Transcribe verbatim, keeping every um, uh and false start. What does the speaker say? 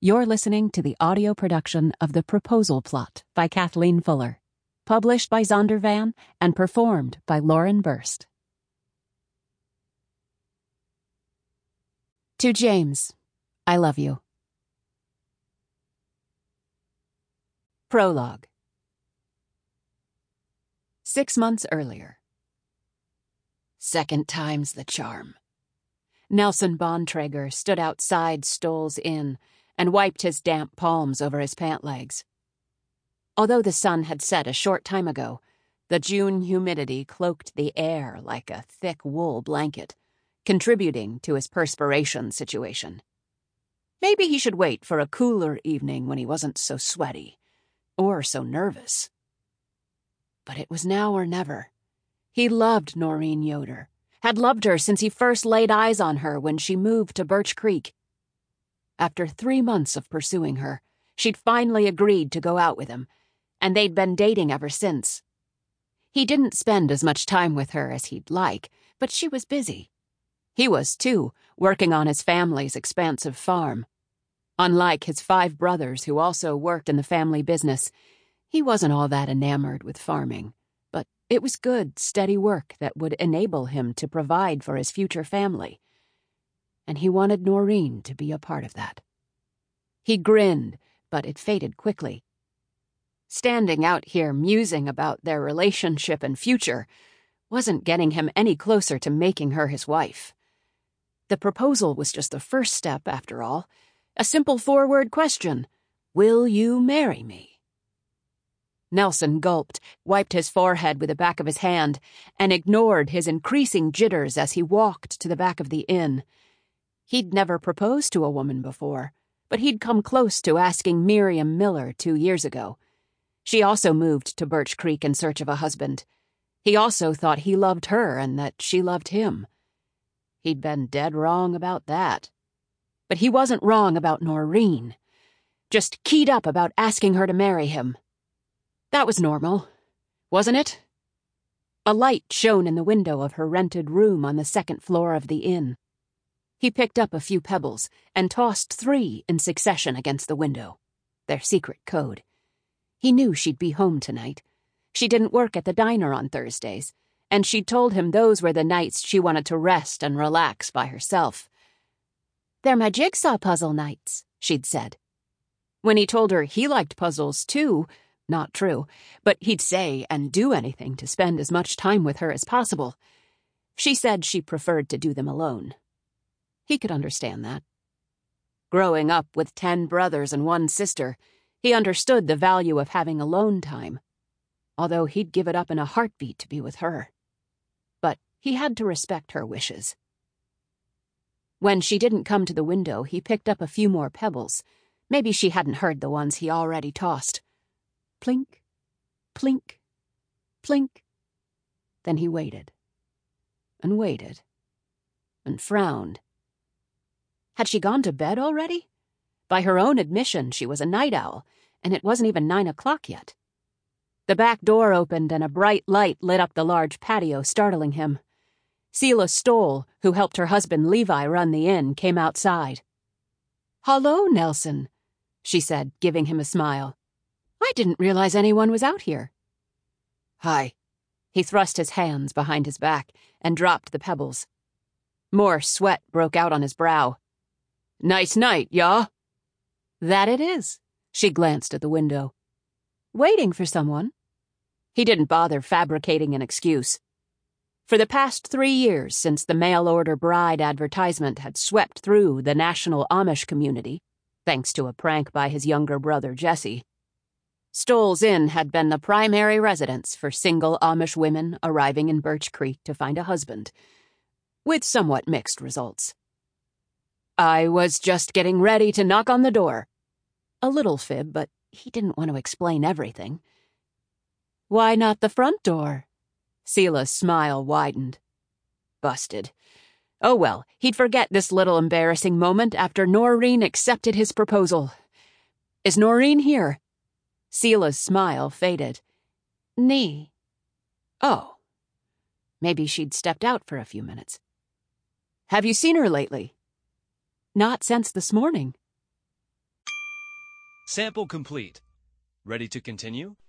You're listening to the audio production of The Proposal Plot by Kathleen Fuller, published by Zondervan and performed by Lauren Burst. To James, I love you. Prologue. Six months earlier. Second time's the charm. Nelson Bontrager stood outside Stoll's Inn and wiped his damp palms over his pant legs. Although the sun had set a short time ago, the June humidity cloaked the air like a thick wool blanket, contributing to his perspiration situation. Maybe he should wait for a cooler evening when he wasn't so sweaty, or so nervous. But it was now or never. He loved Noreen Yoder, had loved her since he first laid eyes on her when she moved to Birch Creek. After three months of pursuing her, she'd finally agreed to go out with him, and they'd been dating ever since. He didn't spend as much time with her as he'd like, but she was busy. He was, too, working on his family's expansive farm. Unlike his five brothers who also worked in the family business, he wasn't all that enamored with farming, but it was good, steady work that would enable him to provide for his future family. And he wanted Noreen to be a part of that. He grinned, but it faded quickly. Standing out here musing about their relationship and future wasn't getting him any closer to making her his wife. The proposal was just the first step, after all. A simple four-word question: will you marry me? Nelson gulped, wiped his forehead with the back of his hand, and ignored his increasing jitters as he walked to the back of the inn. He'd never proposed to a woman before, but he'd come close to asking Miriam Miller two years ago. She also moved to Birch Creek in search of a husband. He also thought he loved her and that she loved him. He'd been dead wrong about that. But he wasn't wrong about Noreen. Just keyed up about asking her to marry him. That was normal, wasn't it? A light shone in the window of her rented room on the second floor of the inn. He picked up a few pebbles and tossed three in succession against the window. Their secret code. He knew she'd be home tonight. She didn't work at the diner on Thursdays, and she'd told him those were the nights she wanted to rest and relax by herself. "They're my jigsaw puzzle nights," she'd said. When he told her he liked puzzles, too, not true, but he'd say and do anything to spend as much time with her as possible, she said she preferred to do them alone. He could understand that. Growing up with ten brothers and one sister, he understood the value of having alone time, although he'd give it up in a heartbeat to be with her. But he had to respect her wishes. When she didn't come to the window, he picked up a few more pebbles. Maybe she hadn't heard the ones he already tossed. Plink, plink, plink. Then he waited, and waited, and frowned. Had she gone to bed already? By her own admission, she was a night owl, and it wasn't even nine o'clock yet. The back door opened and a bright light lit up the large patio, startling him. Selah Stoll, who helped her husband Levi run the inn, came outside. "Hello, Nelson," she said, giving him a smile. "I didn't realize anyone was out here." "Hi." He thrust his hands behind his back and dropped the pebbles. More sweat broke out on his brow. "Nice night, yeah?" "That it is." She glanced at the window. "Waiting for someone?" He didn't bother fabricating an excuse. For the past three years since the mail-order bride advertisement had swept through the national Amish community, thanks to a prank by his younger brother Jesse, Stoll's Inn had been the primary residence for single Amish women arriving in Birch Creek to find a husband, with somewhat mixed results. "I was just getting ready to knock on the door." A little fib, but he didn't want to explain everything. "Why not the front door?" Selah's smile widened. Busted. Oh well, he'd forget this little embarrassing moment after Noreen accepted his proposal. "Is Noreen here?" Selah's smile faded. "Nee." Oh. Maybe she'd stepped out for a few minutes. "Have you seen her lately?" "Not since this morning." Sample complete. Ready to continue?